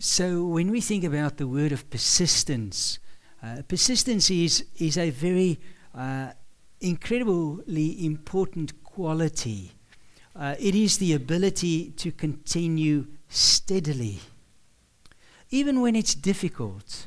So when we think about the word of persistence, persistence is a very incredibly important quality. It is the ability to continue steadily, even when it's difficult,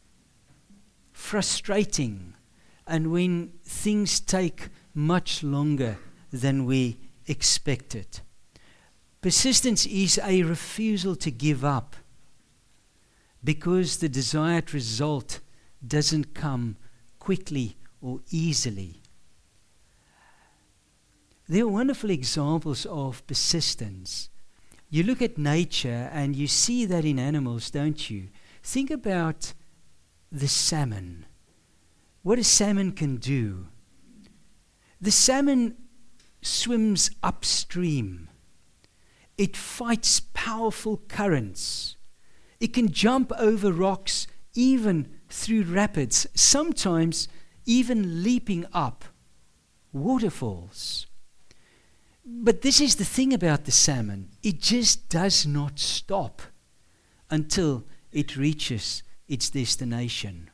frustrating, and when things take much longer than we expected. Persistence is a refusal to give up because the desired result doesn't come quickly or easily. There are wonderful examples of persistence. You look at nature and you see that in animals, don't you? Think about the salmon. What a salmon can do. The salmon swims upstream. It fights powerful currents. It can jump over rocks, even through rapids, sometimes even leaping up waterfalls. But this is the thing about the salmon. It just does not stop until it reaches its destination.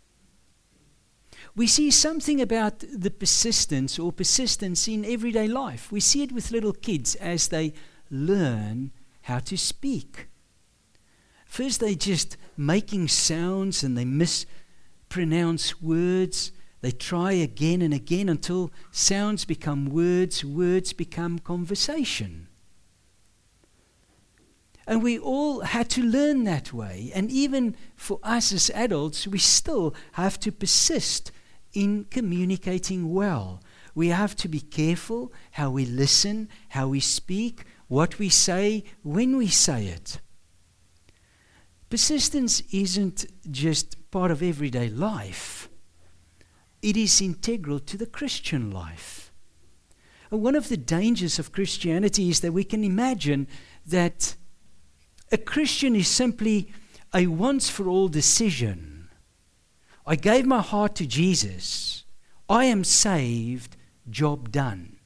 We see something about the persistence in everyday life. We see it with little kids as they learn how to speak. First, they're just making sounds and they mispronounce words. They try again and again until sounds become words, words become conversation. And we all had to learn that way. And even for us as adults, we still have to persist in communicating well. We have to be careful how we listen, how we speak, what we say, when we say it. Persistence isn't just part of everyday life. It is integral to the Christian life. One of the dangers of Christianity is that we can imagine that a Christian is simply a once-for-all decision. I gave my heart to Jesus. I am saved, job done.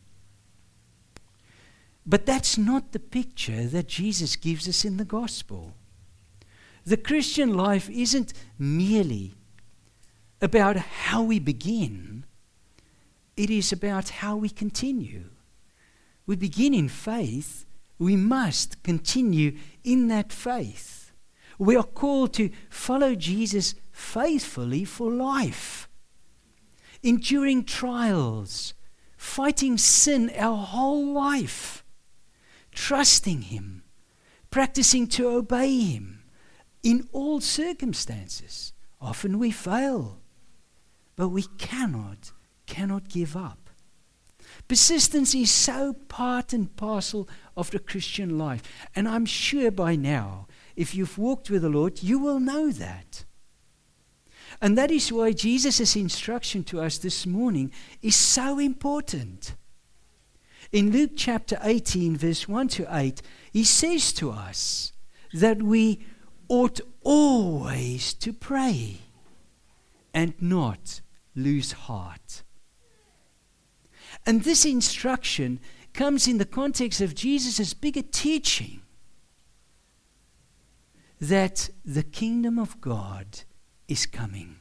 But that's not the picture that Jesus gives us in the gospel. The Christian life isn't merely about how we begin. It is about how we continue. We begin in faith. We must continue in that faith. We are called to follow Jesus faithfully for life, enduring trials, fighting sin our whole life, trusting Him, practicing to obey Him in all circumstances. Often we fail, but we cannot give up. Persistence is so part and parcel of the Christian life. And I'm sure by now, if you've walked with the Lord, you will know that. And that is why Jesus' instruction to us this morning is so important. In Luke chapter 18, verse 1 to 8, He says to us that we ought always to pray and not lose heart. And this instruction comes in the context of Jesus' bigger teaching that the kingdom of God is coming.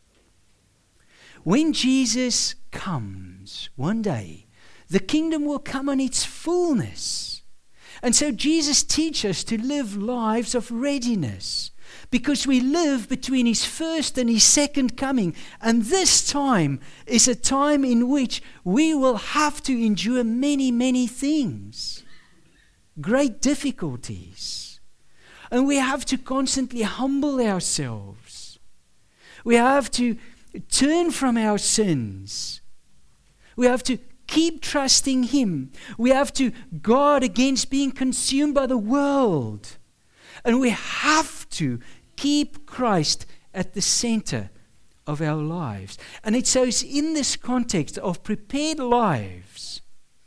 When Jesus comes one day, the kingdom will come on its fullness. And so Jesus teaches us to live lives of readiness, because we live between His first and His second coming. And this time is a time in which we will have to endure many, many things, great difficulties. And we have to constantly humble ourselves. We have to turn from our sins. We have to keep trusting Him. We have to guard against being consumed by the world. And we have to keep Christ at the center of our lives. And it's in this context of prepared lives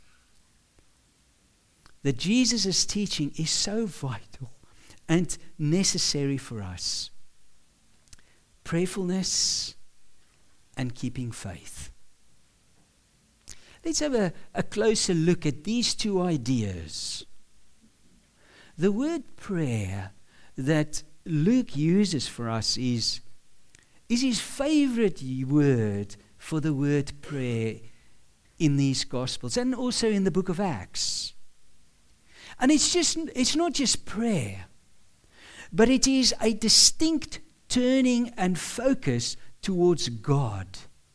that Jesus' teaching is so vital and necessary for us. Prayerfulness and keeping faith. Let's have a closer look at these two ideas. The word prayer that Luke uses for us is his favorite word for the word prayer in these Gospels and also in the book of Acts. And it's not just prayer, but it is a distinct turning and focus towards God.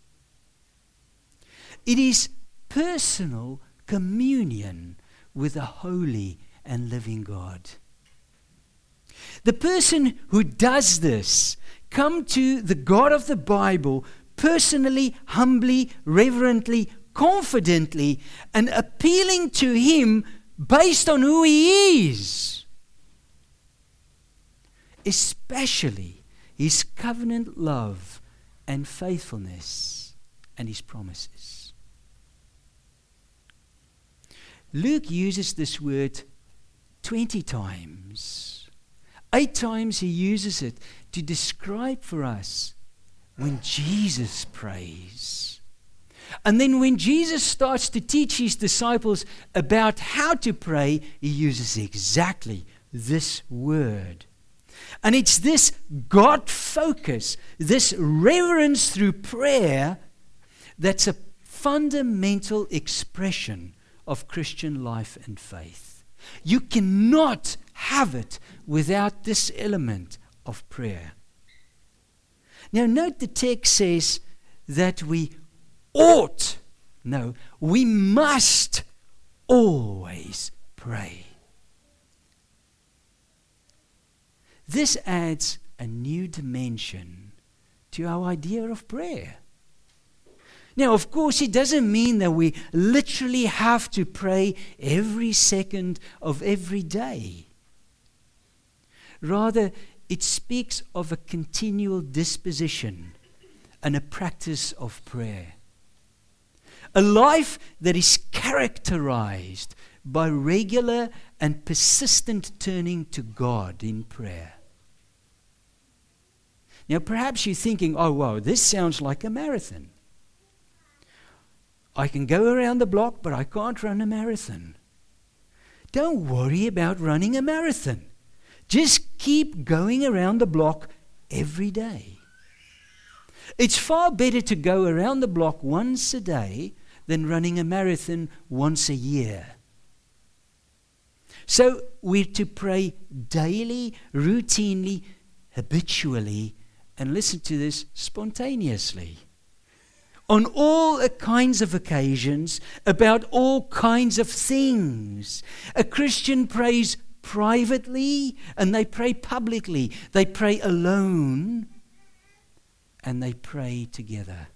It is personal communion with a holy and living God. The person who does this come to the God of the Bible personally, humbly, reverently, confidently, and appealing to Him based on who He is, especially His covenant love and faithfulness and His promises. Luke uses this word 20 times. 8 times he uses it to describe for us when Jesus prays. And then when Jesus starts to teach his disciples about how to pray, he uses exactly this word. And it's this God focus, this reverence through prayer, that's a fundamental expression of Christian life and faith. You cannot have it without this element of prayer. Now note the text says that we ought, no, we must always pray. This adds a new dimension to our idea of prayer. Now, of course, it doesn't mean that we literally have to pray every second of every day. Rather, it speaks of a continual disposition and a practice of prayer. A life that is characterized by regular and persistent turning to God in prayer. Now, perhaps you're thinking, oh, wow, this sounds like a marathon. I can go around the block, but I can't run a marathon. Don't worry about running a marathon. Just keep going around the block every day. It's far better to go around the block once a day than running a marathon once a year. So we're to pray daily, routinely, habitually, and listen to this, spontaneously. On all kinds of occasions, about all kinds of things. A Christian prays privately and they pray publicly. They pray alone and they pray together.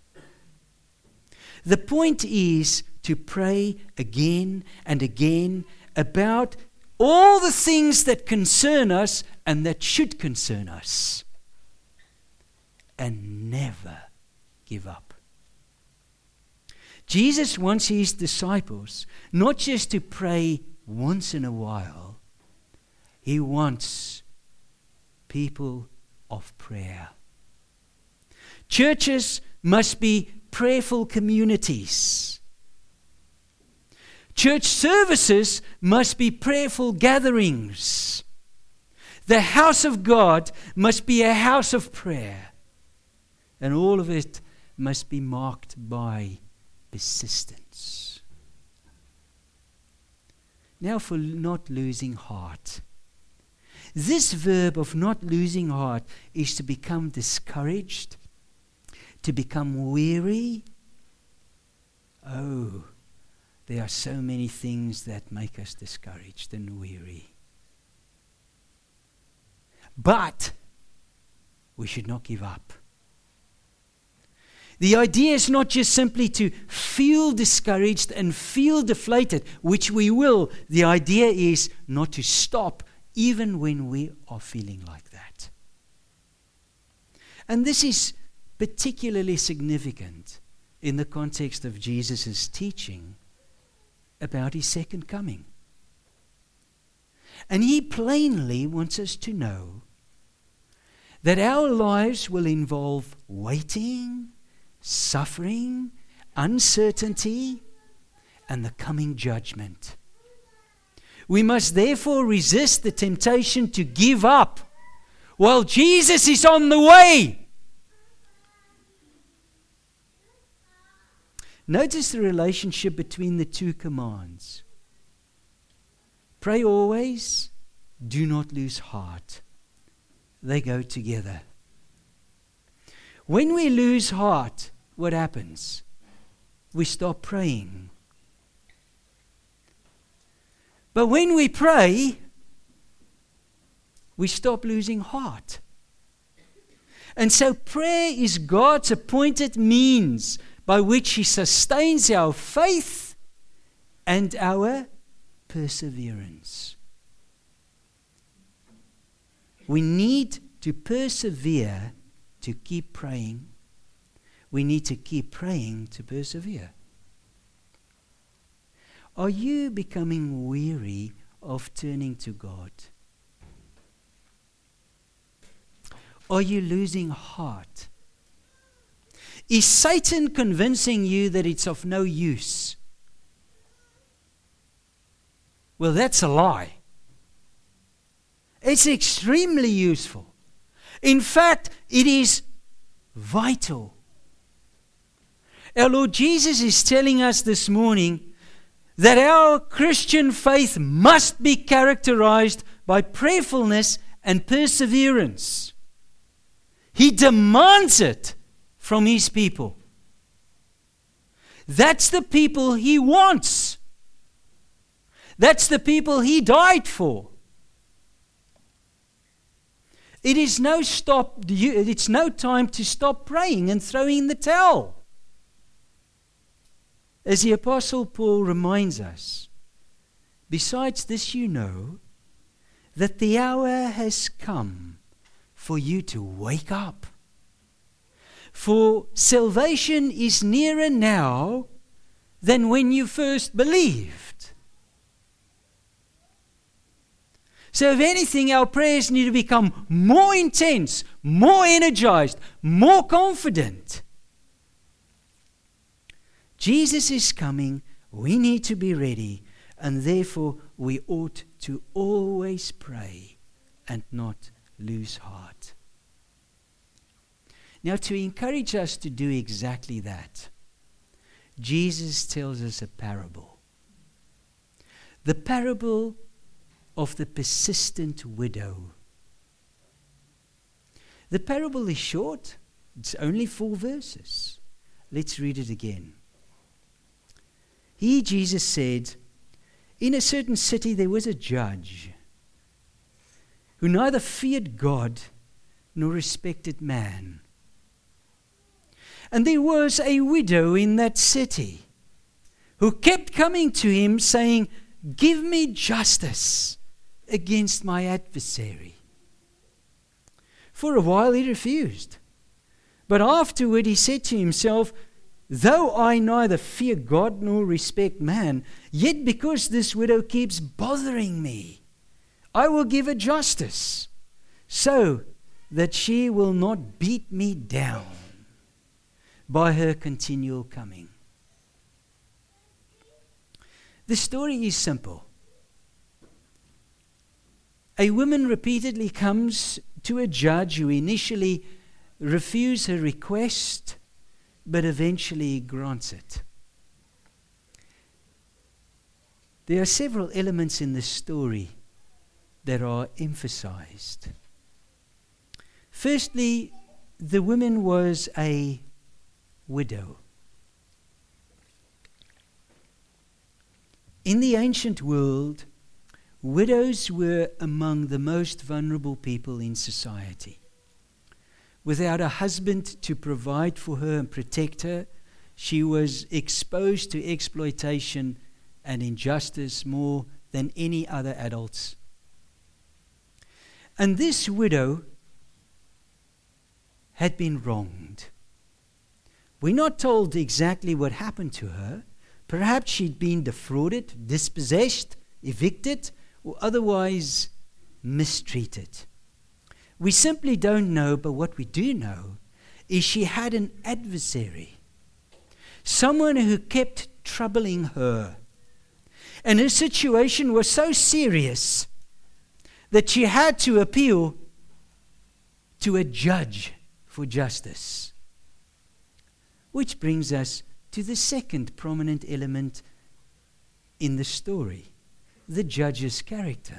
The point is to pray again and again about all the things that concern us and that should concern us. And never give up. Jesus wants his disciples not just to pray once in a while. He wants people of prayer. Churches must be prayerful communities. Church services must be prayerful gatherings. The house of God must be a house of prayer. And all of it must be marked by persistence. Now for not losing heart. This verb of not losing heart is to become discouraged, to become weary. Oh, there are so many things that make us discouraged and weary. But we should not give up. The idea is not just simply to feel discouraged and feel deflated, which we will. The idea is not to stop even when we are feeling like that. And this is particularly significant in the context of Jesus' teaching about his second coming. And he plainly wants us to know that our lives will involve waiting, suffering, uncertainty, and the coming judgment. We must therefore resist the temptation to give up while Jesus is on the way. Notice the relationship between the two commands. Pray always, do not lose heart. They go together. When we lose heart, what happens? We stop praying. But when we pray, we stop losing heart. And so prayer is God's appointed means by which He sustains our faith and our perseverance. We need to persevere to keep praying. We need to keep praying to persevere. Are you becoming weary of turning to God? Are you losing heart? Is Satan convincing you that it's of no use? Well, that's a lie. It's extremely useful. In fact, it is vital. Our Lord Jesus is telling us this morning that our Christian faith must be characterized by prayerfulness and perseverance. He demands it from His people. That's the people He wants. That's the people He died for. It's no time to stop praying and throwing in the towel. As the Apostle Paul reminds us, besides this you know, that the hour has come for you to wake up. For salvation is nearer now than when you first believed. So if anything, our prayers need to become more intense, more energized, more confident. Jesus is coming, we need to be ready, and therefore we ought to always pray and not lose heart. Now, to encourage us to do exactly that, Jesus tells us a parable. The parable of the persistent widow. The parable is short. It's only 4 verses. Let's read it again. He, Jesus, said, in a certain city there was a judge who neither feared God nor respected man. And there was a widow in that city who kept coming to him saying, "Give me justice against my adversary." For a while he refused. But afterward he said to himself, "Though I neither fear God nor respect man, yet because this widow keeps bothering me, I will give her justice, so that she will not beat me down by her continual coming." The story is simple. A woman repeatedly comes to a judge who initially refuses her request, but eventually grants it. There are several elements in this story that are emphasized. Firstly, the woman was a widow. In the ancient world, widows were among the most vulnerable people in society. Without a husband to provide for her and protect her, she was exposed to exploitation and injustice more than any other adults. And this widow had been wronged. We're not told exactly what happened to her. Perhaps she'd been defrauded, dispossessed, evicted, or otherwise mistreated. We simply don't know, but what we do know is she had an adversary, someone who kept troubling her. And her situation was so serious that she had to appeal to a judge for justice. Which brings us to the second prominent element in the story, the judge's character.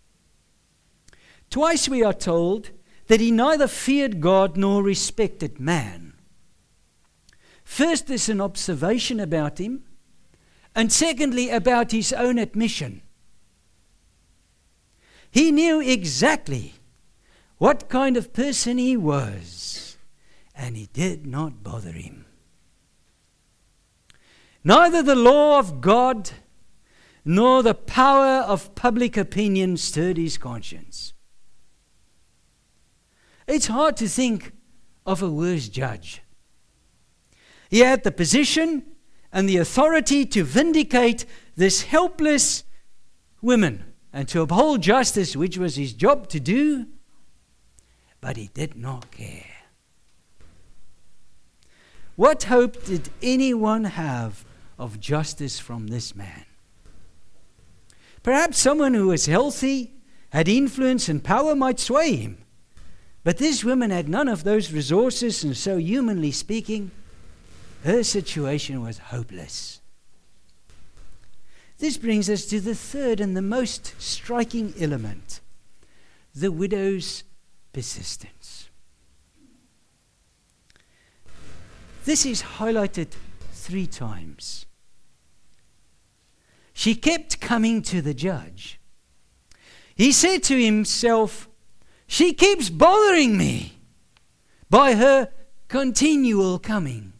Twice we are told that he neither feared God nor respected man. First, there's an observation about him, and secondly, about his own admission. He knew exactly what kind of person he was, and it did not bother him. Neither the law of God nor the power of public opinion stirred his conscience. It's hard to think of a worse judge. He had the position and the authority to vindicate this helpless woman and to uphold justice, which was his job to do, but he did not care. What hope did anyone have of justice from this man? Perhaps someone who was healthy, had influence and power might sway him. But this woman had none of those resources, and so, humanly speaking, her situation was hopeless. This brings us to the third and the most striking element, the widow's persistence. This is highlighted 3 times. She kept coming to the judge. He said to himself, "She keeps bothering me by her continual coming."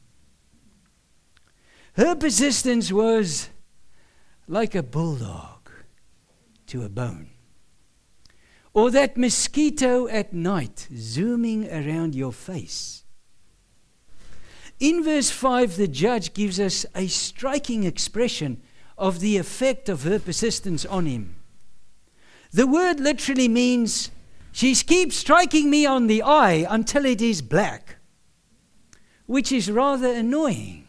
Her persistence was like a bulldog to a bone, or that mosquito at night zooming around your face. In verse 5, the judge gives us a striking expression of the effect of her persistence on him. The word literally means, "She keeps striking me on the eye until it is black," which is rather annoying.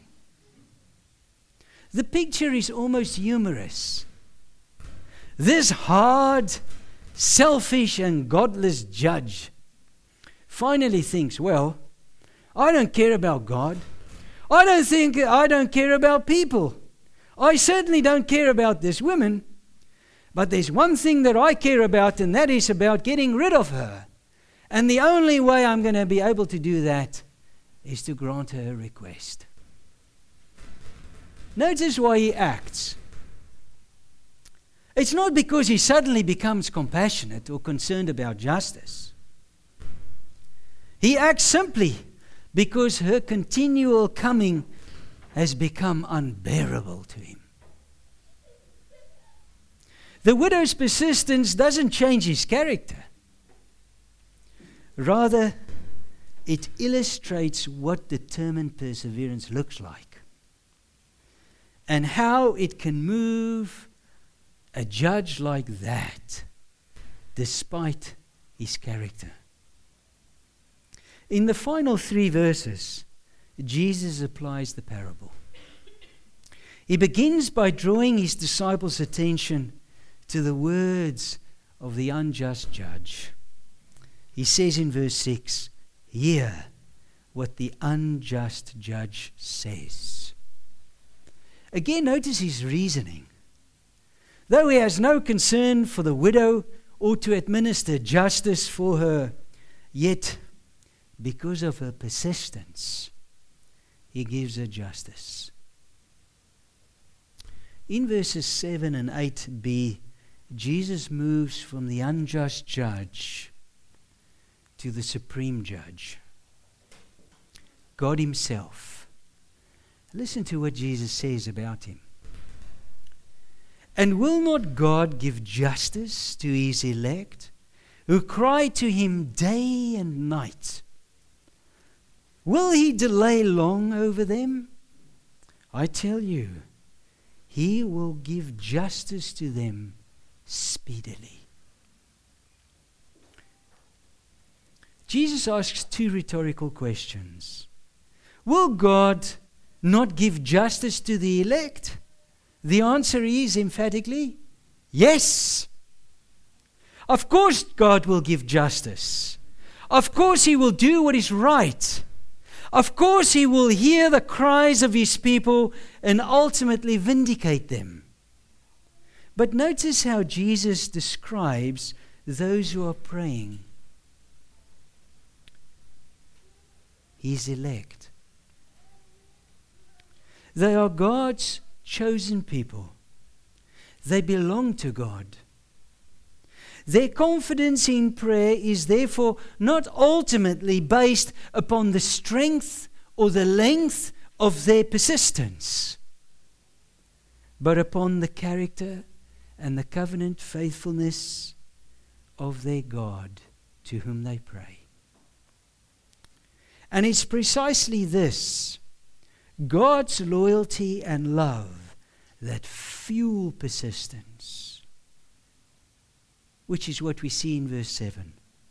The picture is almost humorous. This hard, selfish, and godless judge finally thinks, well, I don't care about God. I don't care about people. I certainly don't care about this woman. But there's one thing that I care about, and that is about getting rid of her. And the only way I'm going to be able to do that is to grant her a request. Notice why he acts. It's not because he suddenly becomes compassionate or concerned about justice. He acts simply because her continual coming has become unbearable to him. The widow's persistence doesn't change his character. Rather, it illustrates what determined perseverance looks like and how it can move a judge like that despite his character. In the final 3 verses, Jesus applies the parable. He begins by drawing his disciples' attention to the words of the unjust judge. He says in verse 6, "Hear what the unjust judge says." Again, notice his reasoning. Though he has no concern for the widow or to administer justice for her, yet because of her persistence, he gives her justice. In verses 7 and 8b, Jesus moves from the unjust judge to the supreme judge, God himself. Listen to what Jesus says about him. "And will not God give justice to his elect, who cry to him day and night? Will he delay long over them? I tell you, he will give justice to them speedily." Jesus asks 2 rhetorical questions. Will God not give justice to the elect? The answer is emphatically yes. Of course God will give justice. Of course He will do what is right. Of course He will hear the cries of His people and ultimately vindicate them. But notice how Jesus describes those who are praying. His elect. They are God's chosen people. They belong to God. Their confidence in prayer is therefore not ultimately based upon the strength or the length of their persistence, but upon the character and the covenant faithfulness of their God to whom they pray. And it's precisely this, God's loyalty and love, that fuel persistence, which is what we see in verse 7.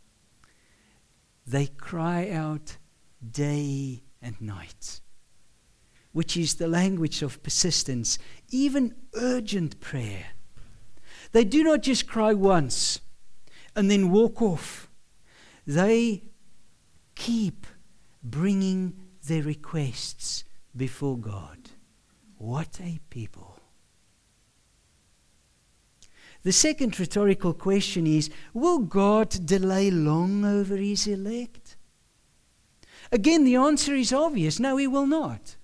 They cry out day and night, which is the language of persistence, even urgent prayer. They do not just cry once and then walk off. They keep bringing their requests before God. What a people. The second rhetorical question is, will God delay long over His elect? Again, the answer is obvious. No, He will not.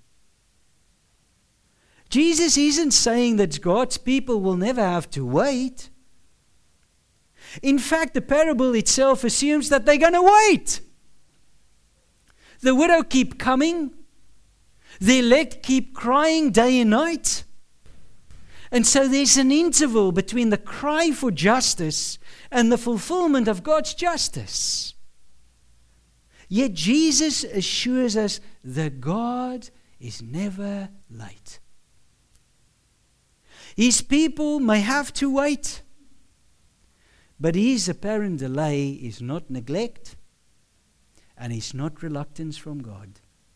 Jesus isn't saying that God's people will never have to wait. In fact, the parable itself assumes that they're going to wait. The widow keep coming. The elect keep crying day and night. And so there's an interval between the cry for justice and the fulfillment of God's justice. Yet Jesus assures us that God is never late. His people may have to wait, but His apparent delay is not neglect and is not reluctance from God.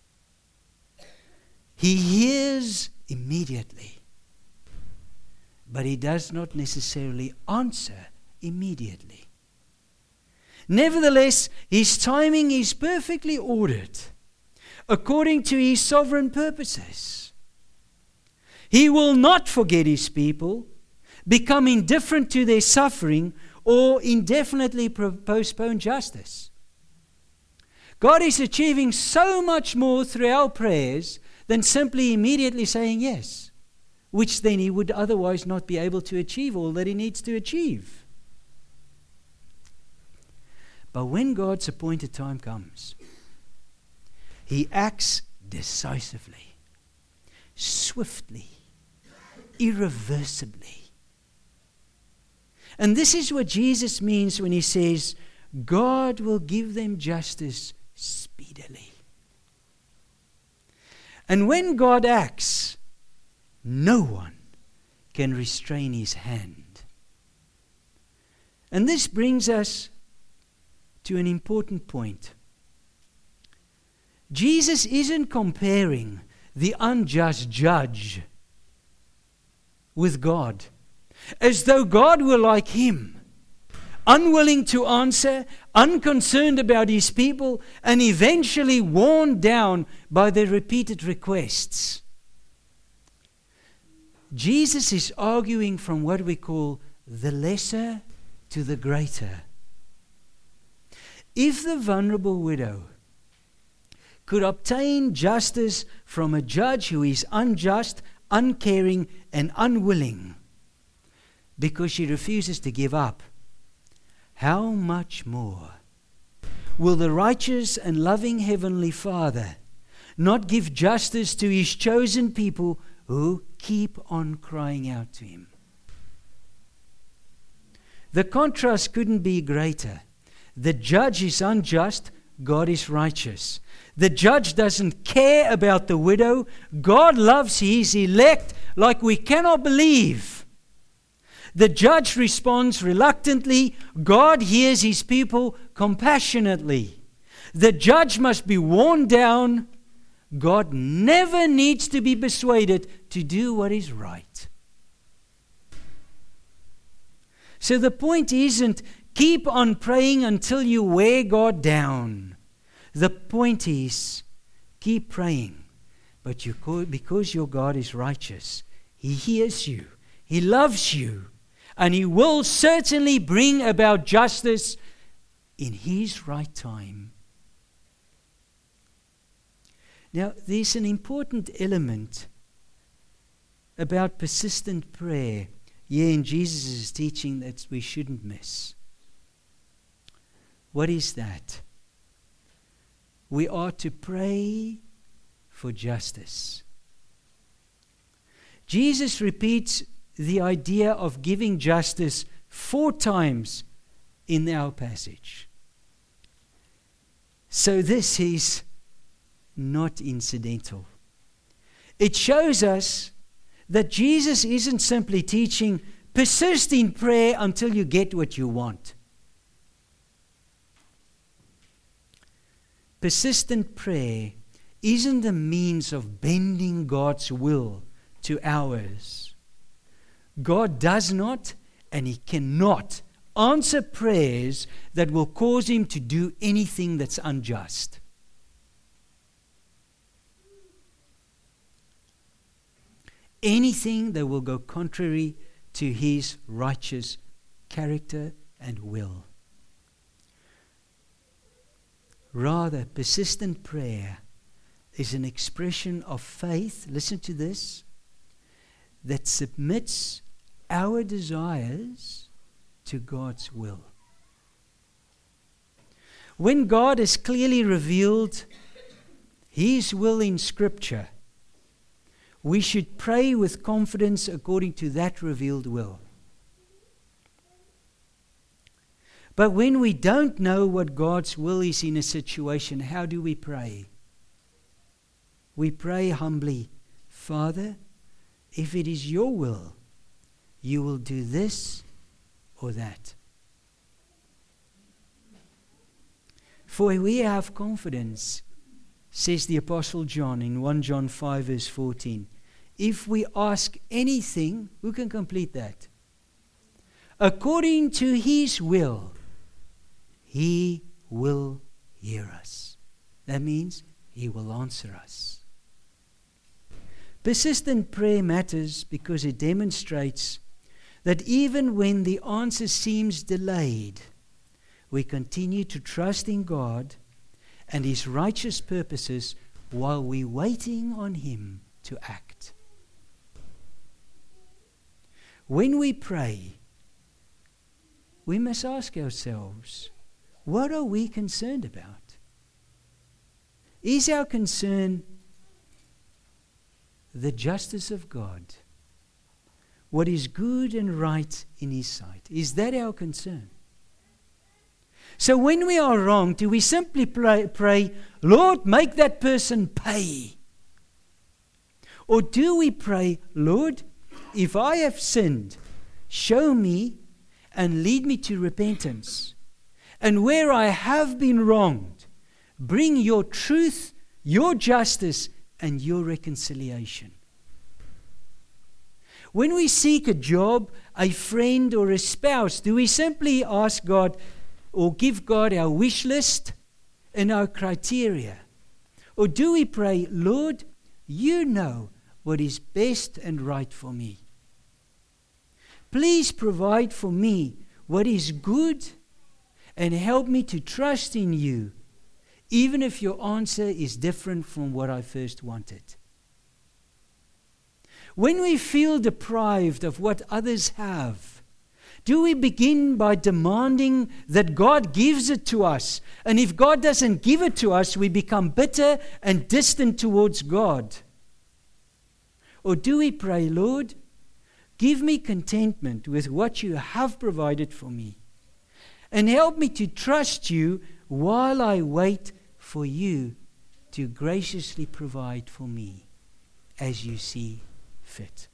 He hears immediately, but He does not necessarily answer immediately. Nevertheless, His timing is perfectly ordered according to His sovereign purposes. He will not forget His people, become indifferent to their suffering, or indefinitely postpone justice. God is achieving so much more through our prayers than simply immediately saying yes, which then He would otherwise not be able to achieve all that He needs to achieve. But when God's appointed time comes, He acts decisively, swiftly, irreversibly. And this is what Jesus means when He says, God will give them justice speedily. And when God acts, no one can restrain His hand. And this brings us to an important point. Jesus isn't comparing the unjust judge with God, as though God were like Him, unwilling to answer, unconcerned about His people, and eventually worn down by their repeated requests. Jesus is arguing from what we call the lesser to the greater. If the vulnerable widow could obtain justice from a judge who is unjust, uncaring, and unwilling because she refuses to give up, how much more will the righteous and loving Heavenly Father not give justice to His chosen people who keep on crying out to Him? The contrast couldn't be greater. The judge is unjust, God is righteous. The judge doesn't care about the widow. God loves His elect like we cannot believe. The judge responds reluctantly. God hears His people compassionately. The judge must be worn down. God never needs to be persuaded to do what is right. So the point isn't, Keep on praying until you wear God down. The point is, keep praying. But because your God is righteous, He hears you, He loves you, and He will certainly bring about justice in His right time. Now, there's an important element about persistent prayer here in Jesus' teaching that we shouldn't miss. What is that? We are to pray for justice. Jesus repeats the idea of giving justice 4 times in our passage. So this is not incidental. It shows us that Jesus isn't simply teaching, persist in prayer until you get what you want. Persistent prayer isn't a means of bending God's will to ours. God does not and He cannot answer prayers that will cause Him to do anything that's unjust. Anything that will go contrary to His righteous character and will. Rather, persistent prayer is an expression of faith, listen to this, that submits our desires to God's will. When God has clearly revealed His will in Scripture, we should pray with confidence according to that revealed will. But when we don't know what God's will is in a situation, how do we pray? We pray humbly, Father, if it is your will, you will do this or that. For we have confidence, says the Apostle John in 1 John 5 verse 14. If we ask anything, who can complete that? According to His will, He will hear us. That means He will answer us. Persistent prayer matters because it demonstrates that even when the answer seems delayed, we continue to trust in God and His righteous purposes while we're waiting on Him to act. When we pray, we must ask ourselves, what are we concerned about? Is our concern the justice of God? What is good and right in His sight? Is that our concern? So when we are wrong, do we simply pray, Lord, make that person pay? Or do we pray, Lord, if I have sinned, show me and lead me to repentance? And where I have been wronged, bring your truth, your justice, and your reconciliation. When we seek a job, a friend, or a spouse, do we simply ask God or give God our wish list and our criteria? Or do we pray, Lord, you know what is best and right for me. Please provide for me what is good and help me to trust in you, even if your answer is different from what I first wanted. When we feel deprived of what others have, do we begin by demanding that God gives it to us? And if God doesn't give it to us, we become bitter and distant towards God. Or do we pray, Lord, give me contentment with what you have provided for me, and help me to trust you while I wait for you to graciously provide for me as you see fit.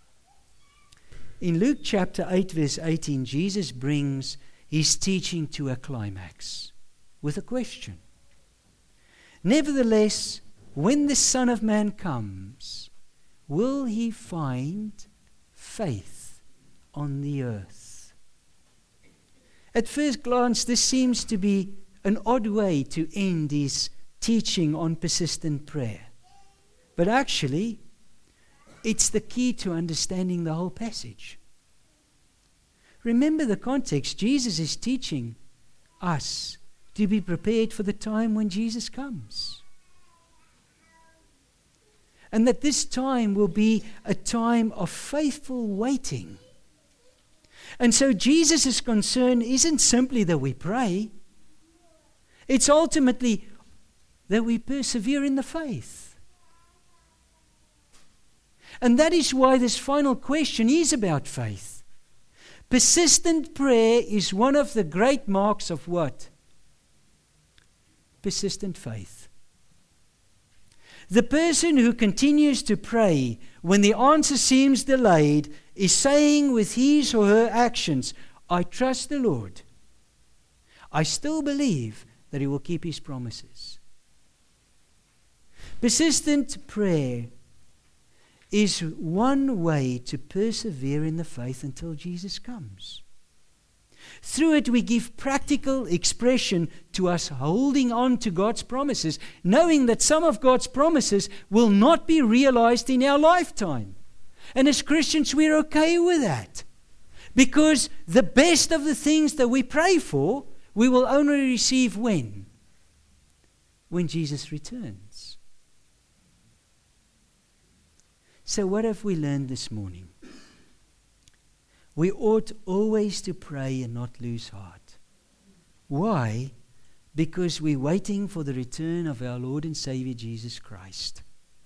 In Luke chapter 8 verse 18, Jesus brings His teaching to a climax with a question. Nevertheless, when the Son of Man comes, will He find faith on the earth? At first glance, this seems to be an odd way to end his teaching on persistent prayer. But actually, it's the key to understanding the whole passage. Remember the context. Jesus is teaching us to be prepared for the time when Jesus comes. And that this time will be a time of faithful waiting. And so Jesus' concern isn't simply that we pray. It's ultimately that we persevere in the faith. And that is why this final question is about faith. Persistent prayer is one of the great marks of what? Persistent faith. The person who continues to pray when the answer seems delayed is saying with his or her actions, I trust the Lord. I still believe that He will keep His promises. Persistent prayer is one way to persevere in the faith until Jesus comes. Through it, we give practical expression to us holding on to God's promises, knowing that some of God's promises will not be realized in our lifetime. And as Christians, we're okay with that. Because the best of the things that we pray for, we will only receive when? When Jesus returns. So what have we learned this morning? We ought always to pray and not lose heart. Why? Because we're waiting for the return of our Lord and Savior Jesus Christ.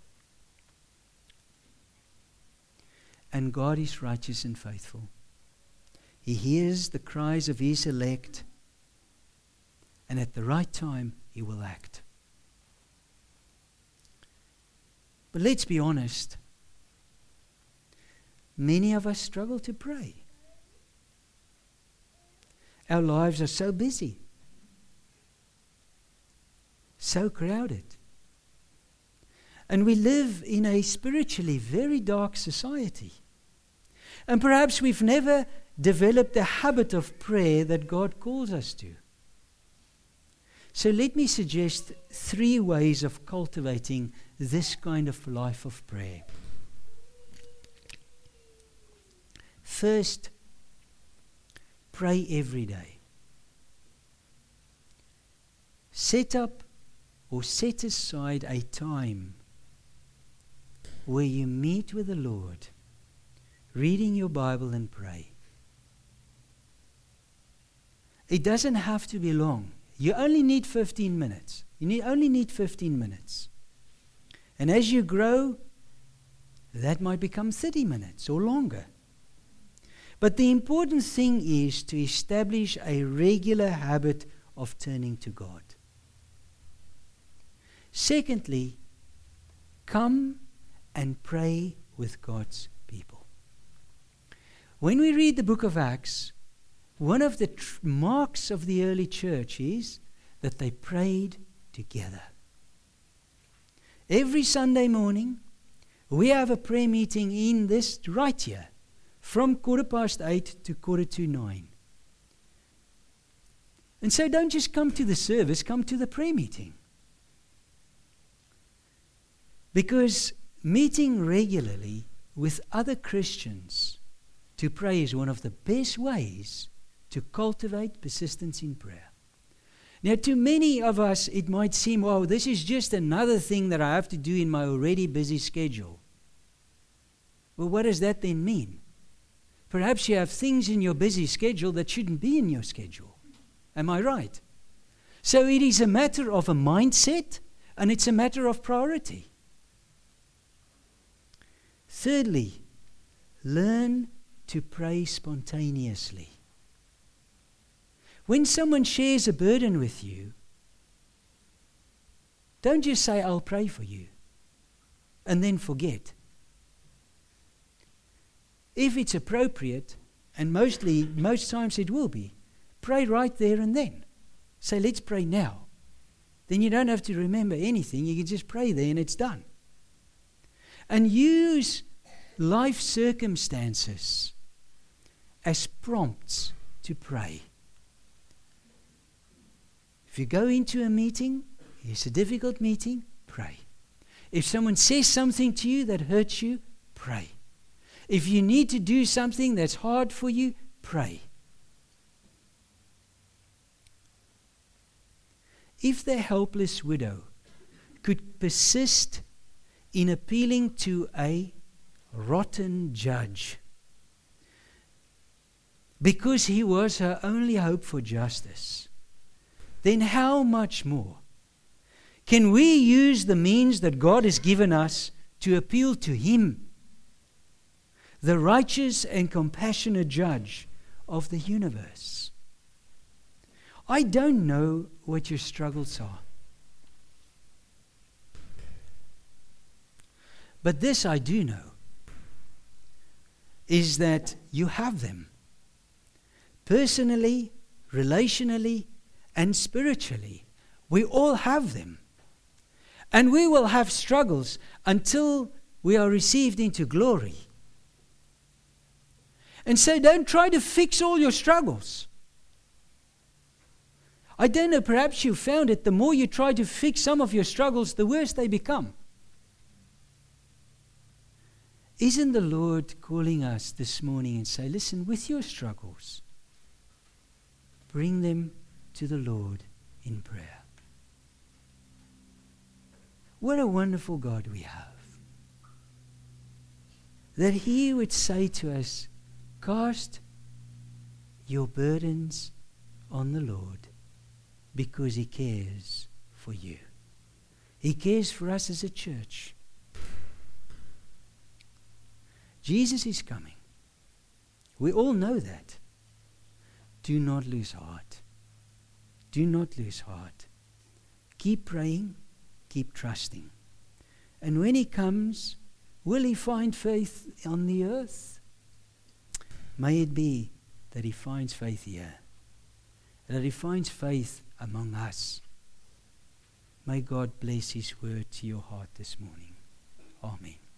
And God is righteous and faithful. He hears the cries of His elect, and at the right time He will act. But let's be honest. Many of us struggle to pray. Our lives are so busy, so crowded. And we live in a spiritually very dark society. And perhaps we've never developed the habit of prayer that God calls us to. So let me suggest 3 ways of cultivating this kind of life of prayer. First, pray every day. Set up or set aside a time where you meet with the Lord, reading your Bible and pray. It doesn't have to be long. You only need 15 minutes. Only need 15 minutes. And as you grow, that might become 30 minutes or longer. But the important thing is to establish a regular habit of turning to God. Secondly, come and pray with God's people. When we read the book of Acts, one of the marks of the early church is that they prayed together. Every Sunday morning, we have a prayer meeting in this right here, from 8:15 to 9:45. And so don't just come to the service, come to the prayer meeting. Because meeting regularly with other Christians to pray is one of the best ways to cultivate persistence in prayer. Now, to many of us, it might seem, oh, this is just another thing that I have to do in my already busy schedule. Well, what does that then mean? Perhaps you have things in your busy schedule that shouldn't be in your schedule. Am I right? So it is a matter of a mindset, and it's a matter of priority. Thirdly, learn to pray spontaneously. When someone shares a burden with you, don't just say, I'll pray for you, and then forget. If it's appropriate, and most times it will be, pray right there and then. Say, let's pray now. Then you don't have to remember anything. You can just pray there and it's done. And use life circumstances as prompts to pray. If you go into a meeting, it's a difficult meeting, pray. If someone says something to you that hurts you, pray. If you need to do something that's hard for you, pray. If the helpless widow could persist in appealing to a rotten judge because he was her only hope for justice, then how much more can we use the means that God has given us to appeal to Him, the righteous and compassionate judge of the universe? I don't know what your struggles are, but this I do know, is that you have them. Personally, relationally, and spiritually. We all have them. And we will have struggles until we are received into glory. And so don't try to fix all your struggles. I don't know, perhaps you found it, the more you try to fix some of your struggles, the worse they become. Isn't the Lord calling us this morning and say, listen, with your struggles, bring them to the Lord in prayer. What a wonderful God we have. That He would say to us, cast your burdens on the Lord because He cares for you. He cares for us as a church. Jesus is coming. We all know that. Do not lose heart. Do not lose heart. Keep praying, keep trusting. And when He comes, will He find faith on the earth? May it be that He finds faith here, that He finds faith among us. May God bless His word to your heart this morning. Amen.